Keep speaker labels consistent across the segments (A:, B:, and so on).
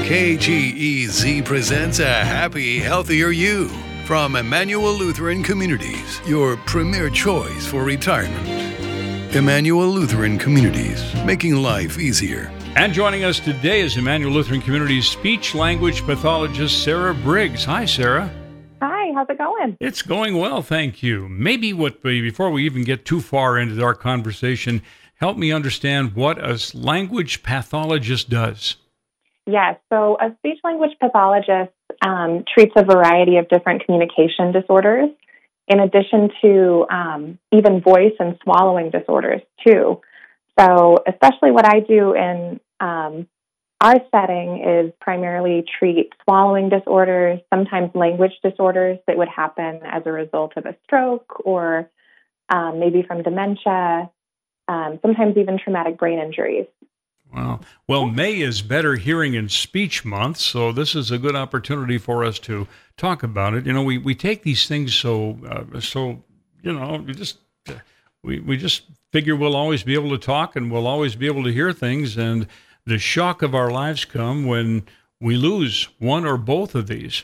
A: KGEZ presents a happy, healthier you from Emmanuel Lutheran Communities, your premier choice for retirement. Emmanuel Lutheran Communities, making life easier.
B: And joining us today is Emmanuel Lutheran Communities speech-language pathologist Sarah Briggs. Hi, Sarah.
C: Hi, how's it going?
B: It's going well, thank you. Maybe before we even get too far into our conversation, help me understand what a language pathologist does.
C: Yes, so a speech-language pathologist treats a variety of different communication disorders, in addition to even voice and swallowing disorders, too. So especially what I do in our setting is primarily treat swallowing disorders, sometimes language disorders that would happen as a result of a stroke or maybe from dementia, sometimes even traumatic brain injuries.
B: Wow. Well, May is Better Hearing and Speech Month, so this is a good opportunity for us to talk about it. You know, we take these things so we just figure we'll always be able to talk and we'll always be able to hear things, and the shock of our lives come when we lose one or both of these.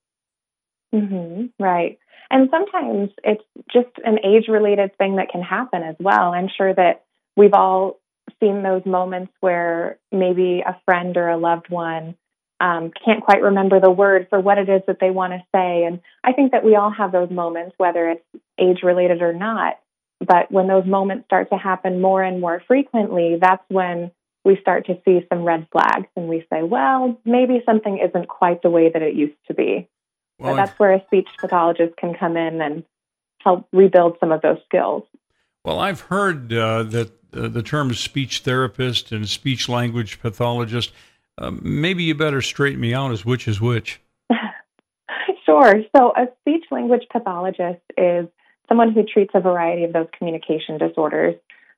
C: Mm-hmm, right. And sometimes it's just an age-related thing that can happen as well. I'm sure that we've all seen those moments where maybe a friend or a loved one can't quite remember the word for what it is that they want to say. And I think that we all have those moments, whether it's age-related or not. But when those moments start to happen more and more frequently, that's when we start to see some red flags and we say, well, maybe something isn't quite the way that it used to be. Well, but that's where a speech pathologist can come in and help rebuild some of those skills.
B: Well, I've heard that the terms speech therapist and speech language pathologist, maybe you better straighten me out as which is which.
C: Sure. So a speech language pathologist is someone who treats a variety of those communication disorders,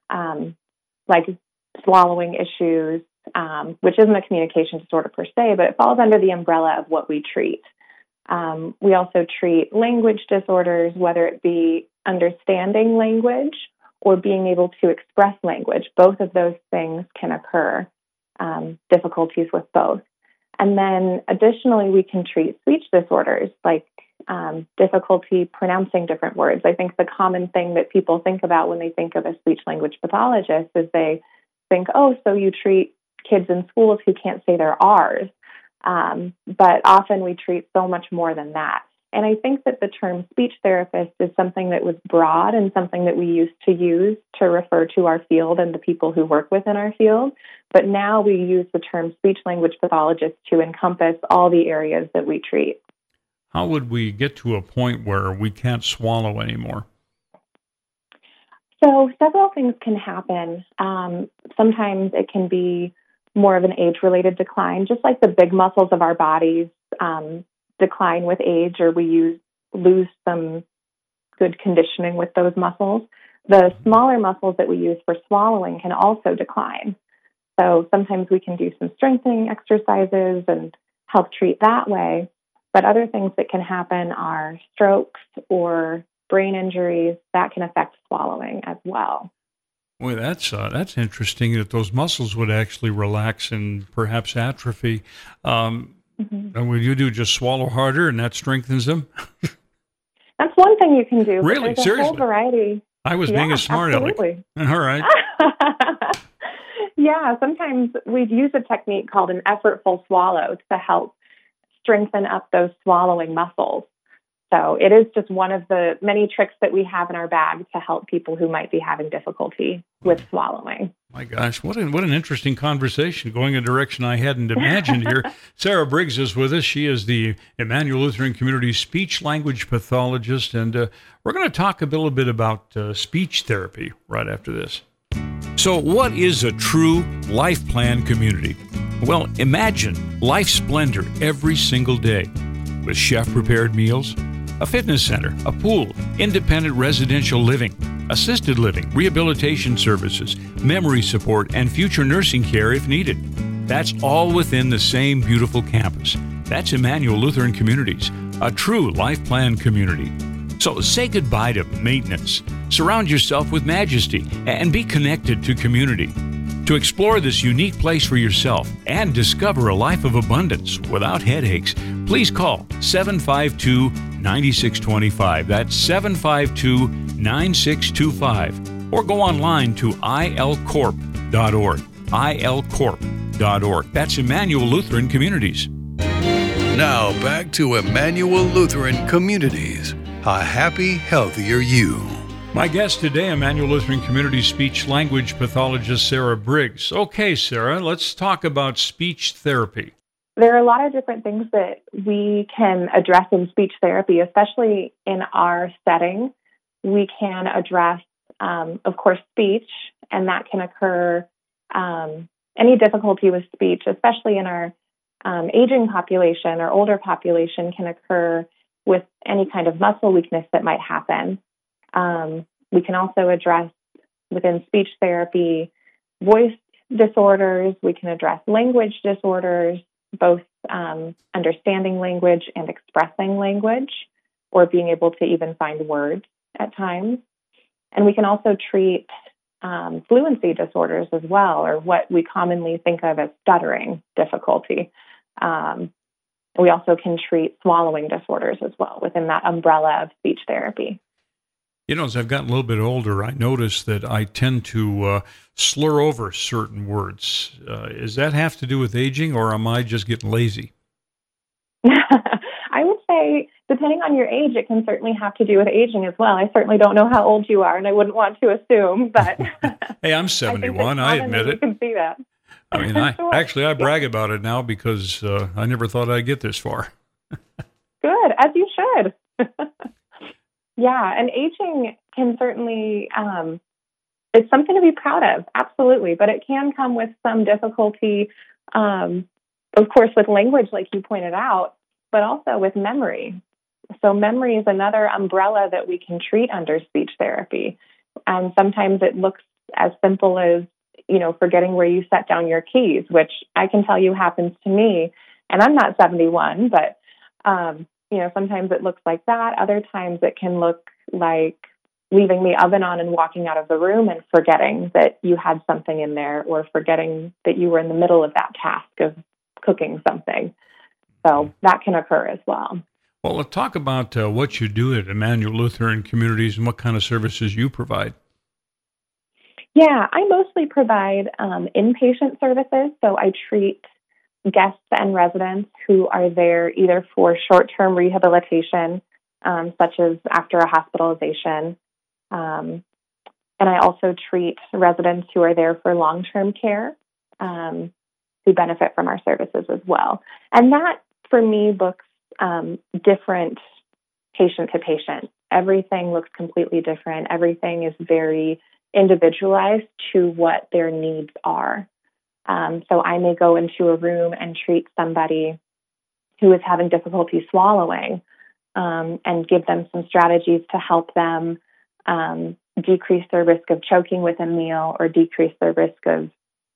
C: like swallowing issues, which isn't a communication disorder per se, but it falls under the umbrella of what we treat. We also treat language disorders, whether it be understanding language or being able to express language. Both of those things can occur, difficulties with both. And then additionally, we can treat speech disorders like difficulty pronouncing different words. I think the common thing that people think about when they think of a speech-language pathologist is they think, oh, so you treat kids in schools who can't say their R's. But often we treat so much more than that. And I think that the term speech therapist is something that was broad and something that we used to use to refer to our field and the people who work within our field. But now we use the term speech-language pathologist to encompass all the areas that we treat.
B: How would we get to a point where we can't swallow anymore?
C: So several things can happen. Sometimes it can be more of an age-related decline, just like the big muscles of our bodies decline with age, or we lose some good conditioning with those muscles. The smaller muscles that we use for swallowing can also decline. So sometimes we can do some strengthening exercises and help treat that way. But other things that can happen are strokes or brain injuries that can affect swallowing as well.
B: Boy, that's interesting that those muscles would actually relax and perhaps atrophy. And what you do, just swallow harder and that strengthens them?
C: That's one thing you can do.
B: Really?
C: There's
B: Seriously?
C: A whole variety.
B: I was being a smart aleck. All right.
C: Yeah, sometimes we'd use a technique called an effortful swallow to help strengthen up those swallowing muscles. So it is just one of the many tricks that we have in our bag to help people who might be having difficulty with swallowing.
B: My gosh, what an interesting conversation, going a direction I hadn't imagined here. Sarah Briggs is with us. She is the Emmanuel Lutheran Community speech-language pathologist, and we're going to talk a little bit about speech therapy right after this. So what is a true life plan community? Well, imagine life splendor every single day with chef-prepared meals, a fitness center, a pool, independent residential living, assisted living, rehabilitation services, memory support, and future nursing care if needed. That's all within the same beautiful campus. That's Emmanuel Lutheran Communities, a true life plan community. So say goodbye to maintenance. Surround yourself with majesty and be connected to community. To explore this unique place for yourself and discover a life of abundance without headaches, please call 752-9625. That's 752-9625. Or go online to ilcorp.org. ilcorp.org. That's Emmanuel Lutheran Communities.
A: Now back to Emmanuel Lutheran Communities. A happy, healthier you.
B: My guest today, Emmanuel Lutheran Communities speech language pathologist Sarah Briggs. Okay, Sarah, let's talk about speech therapy.
C: There are a lot of different things that we can address in speech therapy, especially in our setting. We can address, of course, speech, and that can occur, any difficulty with speech, especially in our aging population or older population, can occur with any kind of muscle weakness that might happen. We can also address within speech therapy voice disorders. We can address language disorders, both understanding language and expressing language, or being able to even find words at times. And we can also treat fluency disorders as well, or what we commonly think of as stuttering difficulty. We also can treat swallowing disorders as well within that umbrella of speech therapy.
B: You know, as I've gotten a little bit older, I notice that I tend to slur over certain words. Does that have to do with aging, or am I just getting lazy?
C: I would say, depending on your age, it can certainly have to do with aging as well. I certainly don't know how old you are, and I wouldn't want to assume, but...
B: Hey, I'm 71. I admit it.
C: You can see that.
B: I mean, I brag about it now because I never thought I'd get this far.
C: Good, as you should. Yeah, and aging can certainly, it's something to be proud of, absolutely, but it can come with some difficulty, of course, with language, like you pointed out, but also with memory. So memory is another umbrella that we can treat under speech therapy. And sometimes it looks as simple as, forgetting where you set down your keys, which I can tell you happens to me. And I'm not 71, but, sometimes it looks like that. Other times it can look like leaving the oven on and walking out of the room and forgetting that you had something in there, or forgetting that you were in the middle of that task of cooking something. So that can occur as well.
B: Well, let's talk about what you do at Emmanuel Lutheran Communities and what kind of services you provide.
C: Yeah, I mostly provide inpatient services. So I treat guests and residents who are there either for short-term rehabilitation, such as after a hospitalization. And I also treat residents who are there for long-term care, who benefit from our services as well. And that, for me, looks different patient to patient. Everything looks completely different. Everything is very individualized to what their needs are. So I may go into a room and treat somebody who is having difficulty swallowing, and give them some strategies to help them decrease their risk of choking with a meal, or decrease their risk of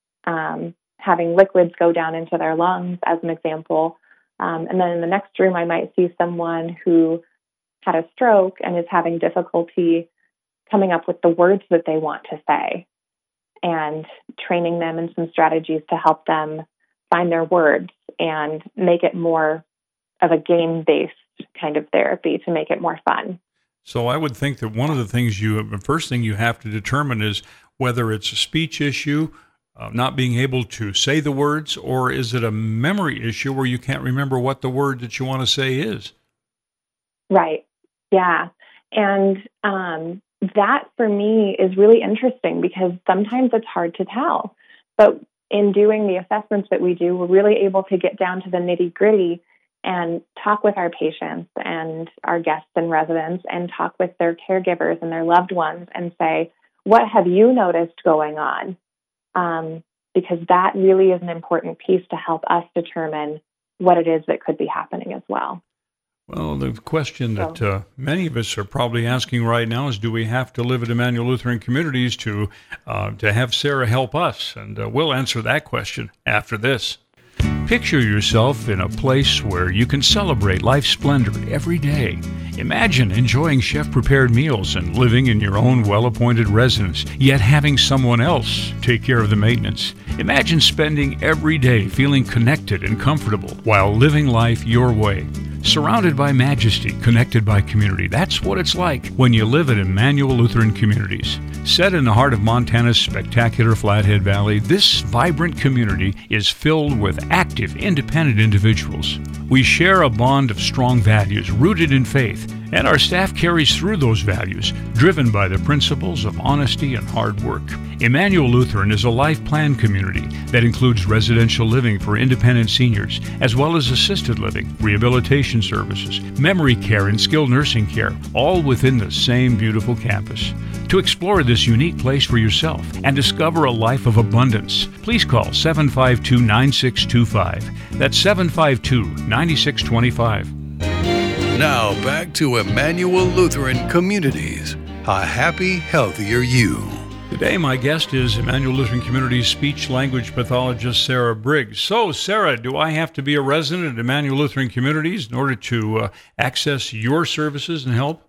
C: having liquids go down into their lungs, as an example. And then in the next room, I might see someone who had a stroke and is having difficulty coming up with the words that they want to say, and training them in some strategies to help them find their words and make it more of a game-based kind of therapy to make it more fun.
B: So I would think that one of the first thing you have to determine is whether it's a speech issue, not being able to say the words, or is it a memory issue where you can't remember what the word that you want to say is? Right.
C: Yeah. And that, for me, is really interesting because sometimes it's hard to tell. But in doing the assessments that we do, we're really able to get down to the nitty-gritty and talk with our patients and our guests and residents, and talk with their caregivers and their loved ones and say, what have you noticed going on? Because that really is an important piece to help us determine what it is that could be happening as well.
B: Well, the question that many of us are probably asking right now is, do we have to live at Emmanuel Lutheran Communities to have Sarah help us? And we'll answer that question after this. Picture yourself in a place where you can celebrate life's splendor every day. Imagine enjoying chef-prepared meals and living in your own well-appointed residence, yet having someone else take care of the maintenance. Imagine spending every day feeling connected and comfortable while living life your way. Surrounded by majesty, connected by community. That's what it's like when you live at Emmanuel Lutheran Communities. Set in the heart of Montana's spectacular Flathead Valley, this vibrant community is filled with active, independent individuals. We share a bond of strong values rooted in faith, and our staff carries through those values, driven by the principles of honesty and hard work. Emmanuel Lutheran is a life plan community that includes residential living for independent seniors, as well as assisted living, rehabilitation services, memory care, and skilled nursing care, all within the same beautiful campus. To explore this unique place for yourself and discover a life of abundance, please call 752-9625. That's 752-9625.
A: Now back to Emmanuel Lutheran Communities, a happy, healthier you.
B: Today, my guest is Emmanuel Lutheran Communities speech language pathologist Sarah Briggs. So, Sarah, do I have to be a resident at Emmanuel Lutheran Communities in order to access your services and help?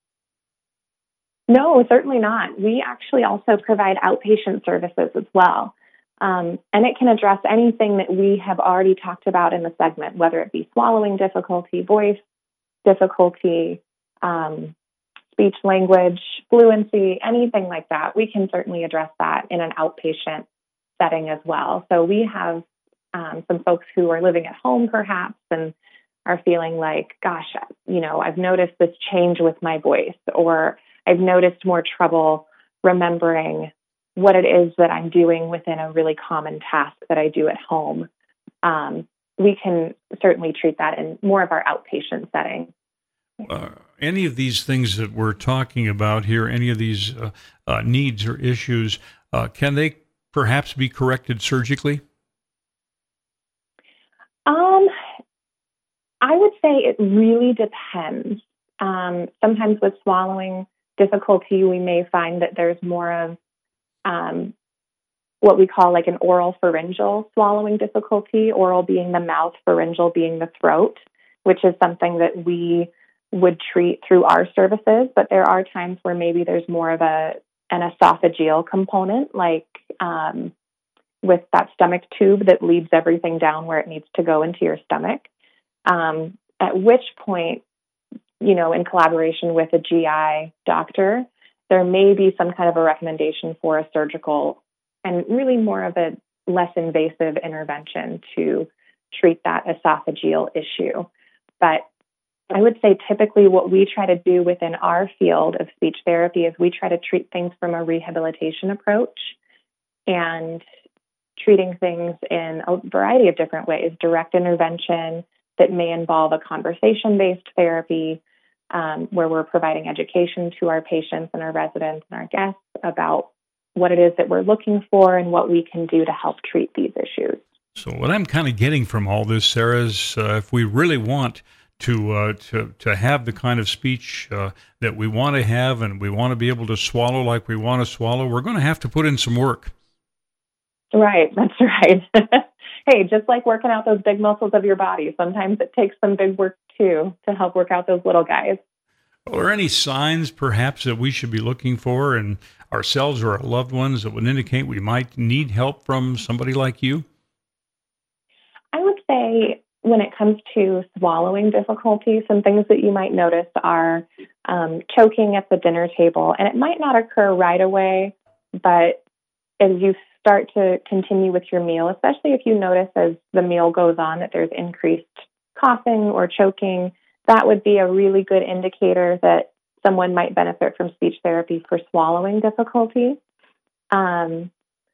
C: No, certainly not. We actually also provide outpatient services as well. And it can address anything that we have already talked about in the segment, whether it be swallowing difficulty, voice difficulty, speech language, fluency, anything like that. We can certainly address that in an outpatient setting as well. So we have some folks who are living at home perhaps and are feeling like, gosh, I've noticed this change with my voice, or I've noticed more trouble remembering what it is that I'm doing within a really common task that I do at home. We can certainly treat that in more of our outpatient setting.
B: Any of these things that we're talking about here, any of these needs or issues, can they perhaps be corrected surgically?
C: I would say it really depends. Sometimes with swallowing difficulty, we may find that there's more of what we call like an oral pharyngeal swallowing difficulty, oral being the mouth, pharyngeal being the throat, which is something that we would treat through our services. But there are times where maybe there's more of an esophageal component, like with that stomach tube that leads everything down where it needs to go into your stomach. At which point, in collaboration with a GI doctor, there may be some kind of a recommendation for a surgical and really more of a less invasive intervention to treat that esophageal issue. But I would say typically what we try to do within our field of speech therapy is we try to treat things from a rehabilitation approach and treating things in a variety of different ways, direct intervention that may involve a conversation-based therapy, where we're providing education to our patients and our residents and our guests about what it is that we're looking for and what we can do to help treat these issues.
B: So what I'm kind of getting from all this, Sarah, is if we really want to have the kind of speech that we want to have and we want to be able to swallow like we want to swallow, we're going to have to put in some work.
C: Right, that's right. Hey, just like working out those big muscles of your body, sometimes it takes some big work too to help work out those little guys.
B: Are there any signs perhaps that we should be looking for in ourselves or our loved ones that would indicate we might need help from somebody like you?
C: I would say when it comes to swallowing difficulty, some things that you might notice are choking at the dinner table. And it might not occur right away, but as you start to continue with your meal, especially if you notice as the meal goes on that there's increased coughing or choking, that would be a really good indicator that someone might benefit from speech therapy for swallowing difficulty. From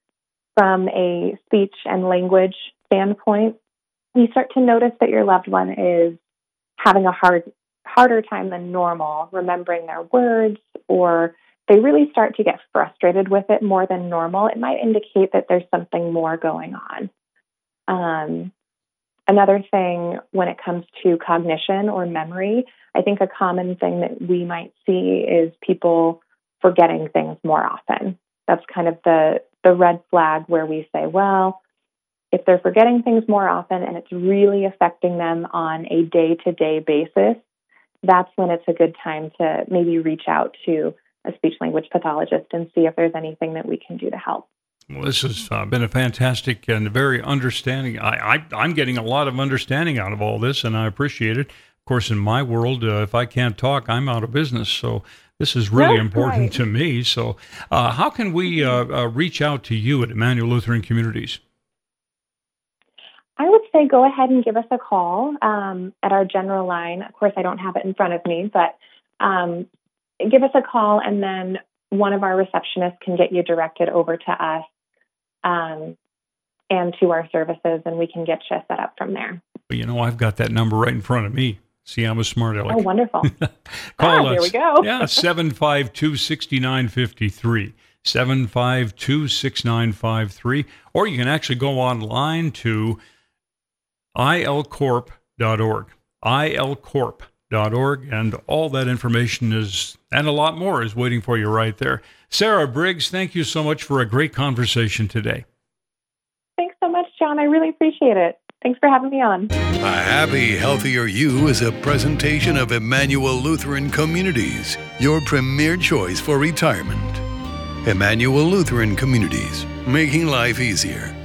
C: a speech and language standpoint, you start to notice that your loved one is having a harder time than normal remembering their words, or they really start to get frustrated with it more than normal. It might indicate that there's something more going on. Another thing when it comes to cognition or memory, I think a common thing that we might see is people forgetting things more often. That's kind of the red flag where we say, well, if they're forgetting things more often and it's really affecting them on a day-to-day basis, that's when it's a good time to maybe reach out to a speech-language pathologist and see if there's anything that we can do to help.
B: Well, this has been a fantastic and very understanding. I'm getting a lot of understanding out of all this, and I appreciate it. Of course, in my world, if I can't talk, I'm out of business. So this is really important to me. So how can we reach out to you at Emmanuel Lutheran Communities?
C: I would say go ahead and give us a call at our general line. Of course, I don't have it in front of me, but give us a call, and then one of our receptionists can get you directed over to us and to our services, and we can get you set up from there.
B: You know, I've got that number right in front of me. See, I'm a smart aleck.
C: Oh, wonderful.
B: Call us.
C: Here we go.
B: Yeah, 752-6953. 752-6953. Or you can actually go online to ilcorp.org. ilcorp.org, and all that information and a lot more is waiting for you right there. Sarah Briggs, thank you so much for a great conversation today.
C: Thanks so much, John. I really appreciate it. Thanks for having me on.
A: A Happy, Healthier You is a presentation of Emmanuel Lutheran Communities, your premier choice for retirement. Emmanuel Lutheran Communities, making life easier.